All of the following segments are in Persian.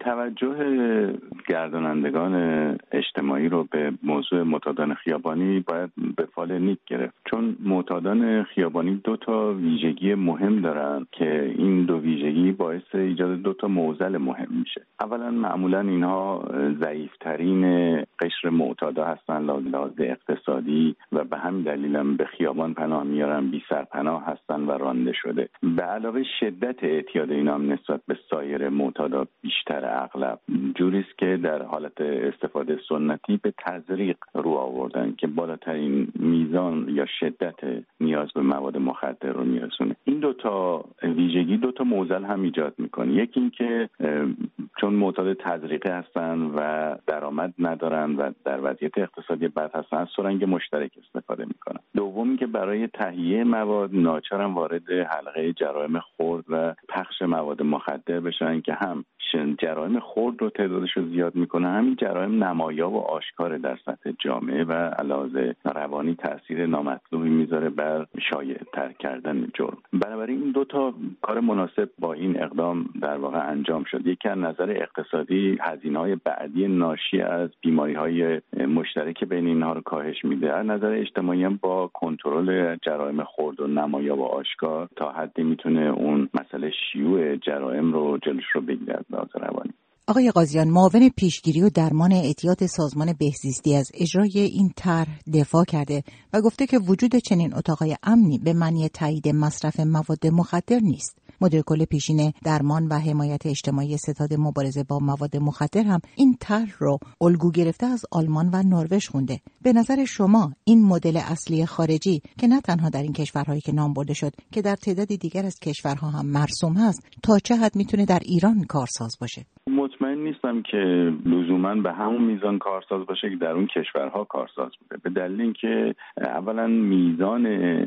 توجه گردانندگان اجتماعی رو به موضوع معتادان خیابانی باید به فال نیک گرفت، چون معتادان خیابانی 2 ویژگی مهم دارن که این 2 ویژگی باعث ایجاد 2 معضل مهم میشه. اولا معمولا اینها ضعیفترین قشر معتادا هستن لحاظ اقتصادی و به همین دلیل هم به خیابان پناه میارن، بی سرپناه هستن و رانده شده. به علاوه شدت اعتیاد اینا هم نسبت به سایر معتادا بیشتر، اغلب جوریست که در حالت استفاده سنتی به تزریق رو آوردن که بالاترین میزان یا شدت نیاز به مواد مخدر رو میرسونه. این 2 ویژگی 2 معضل هم ایجاد میکنه. یکی این که چون معتاد تزریقی هستن و درآمد ندارن و در وضعیت اقتصادی بد هستن، از سرنگ مشترک استفاده میکنن. دومی که برای تهیه مواد ناچارن وارد حلقه جرایم خرد و پخش مواد مخدر بشن که هم جرایم خرد رو تعدادش رو زیاد میکنه، همین جرایم نمایان و آشکار در سطح جامعه و علاوه روانی تاثیر نامطلوبی میذاره بر شایع‌تر کردن جرم. بنابراین این 2 کار مناسب با این اقدام در واقع انجام شد. یکی از نظر اقتصادی هزینه‌های بعدی ناشی از بیماری‌های مشترک بین اینها رو کاهش میده. از نظر اجتماعی هم با کنترل جرایم خرد و نمایان و آشکار تا حدی میتونه اون مسئله شیوع جرایم رو جلوش رو بگیره از لحاظ روانی. آقای قاضیان، معاون پیشگیری و درمان اعتیاد سازمان بهزیستی از اجرای این طرح دفاع کرده و گفته که وجود چنین اتاق‌های امنی به معنی تایید مصرف مواد مخدر نیست. مدیر کل پیشین درمان و حمایت اجتماعی ستاد مبارزه با مواد مخدر هم این طرح رو الگو گرفته از آلمان و نروژ خونده. به نظر شما این مدل اصلی خارجی که نه تنها در این کشورهایی که نام برده شد که در تعدادی دیگر از کشورها هم مرسوم هست، تا چه حد میتونه در ایران کارساز باشه؟ مطمئن نیستم که لزوما به همون میزان کارساز باشه که در اون کشورها کارساز بوده، به دلیل اینکه اولا میزان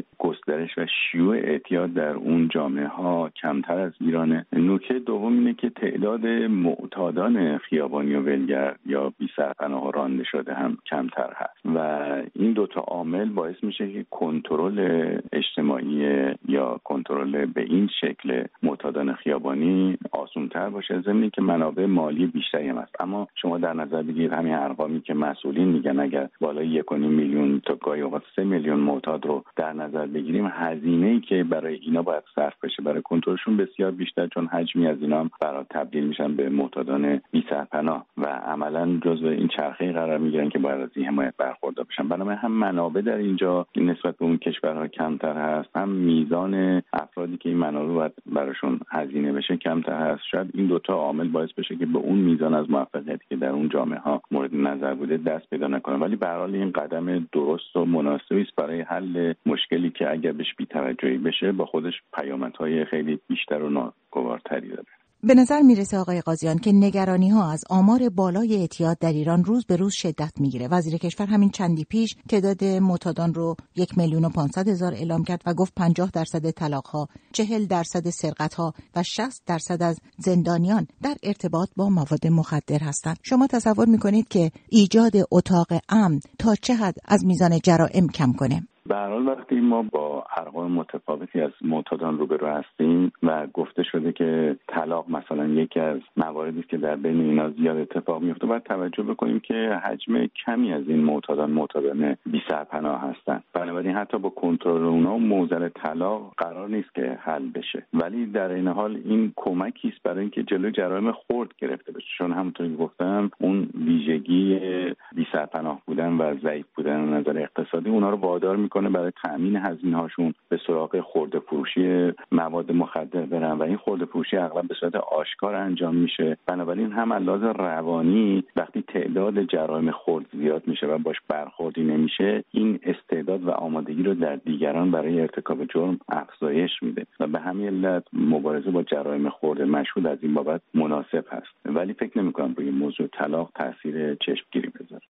گسترش و شیوع اعتیاد در اون جامعه ها کمتر از ایرانه. نکته دوم اینه که تعداد معتادان خیابانی و ولگرد یا بی سرپناه و رانده شده هم کمتر هست و این 2 عامل باعث میشه که کنترل اجتماعی یا کنترل به این شکل معتادان خیابانی آسان‌تر باشه، ضمن که منابع مالی بیشتری هم هست. اما شما در نظر بگیرید همین ارقامی که مسئولین میگن، اگر بالای 1.5 میلیون تا گاهی اوقات 3 میلیون معتاد رو در نظر بگیریم، هزینه‌ای که برای اینا باید صرف بشه برای کنترلشون بسیار بیشتر، چون حجمی از اینا هم برای تبدیل میشن به معتادان بی سرپناه و عملاً جزو این چرخه قرار میگیرن که باید از این حمایت برخوردار بشن. بنابراین هم منابع در اینجا نسبت به اون کشورها کمتر هست، هم میزان افرادی که این منابع باید براشون هزینه بشه کمتر هست. شاید این 2 عامل باعث بشه که به اون میزان از موفقیتی که در اون جامعه ها مورد نظر بوده دست پیدا نکنه. ولی به هر حال این قدم درست و مناسبی است برای حل مشکلی که اگر بهش بی‌توجهی بشه با خودش پیامدهای خیلی بیشتر و ناگوارتری داره. به نظر میرسه آقای قاضیان که نگرانی ها از آمار بالای اعتیاد در ایران روز به روز شدت میگیره. وزیر کشور همین چندی پیش تعداد معتادان رو 1,500,000 اعلام کرد و گفت 50% طلاق ها، 40% سرقت ها و 60% از زندانیان در ارتباط با مواد مخدر هستند. شما تصور میکنید که ایجاد اتاق امن تا چه حد از میزان جرائم کم کنه؟ به هر حال وقتی ما با ارقام متفاوتی از معتادان روبرو هستیم و گفته شده که طلاق مثلا یکی از مواردی است که در بین اینا زیاد اتفاق میفته، باید توجه بکنیم که حجم کمی از این معتادان بی سرپناه هستند. بنابراین حتی با کنترل اونها معضل طلاق قرار نیست که حل بشه، ولی در این حال این کمکی است برای اینکه جلوی جرایم خرد گرفته بشه، چون همونطور که گفتم اون ویژگی بی سرپناه بودن و ضعیف بودن از نظر اقتصادی اونها رو وادار میکنه برای تامین هزینه‌هاشون به سراغ خرده فروشی مواد مخدر برن و این خرده فروشی اغلب به صورت آشکار انجام میشه. بنابراین هم از لحاظ روانی وقتی تعداد جرایم خرد زیاد میشه و باش برخوردی نمیشه، این استعداد و آمادگی رو در دیگران برای ارتکاب جرم افزایش میده و به همین علت مبارزه با جرایم خرد مشهود از این بابت مناسب هست. ولی فکر نمی‌کنم روی موضوع طلاق تاثیر چشمگیری بذاره.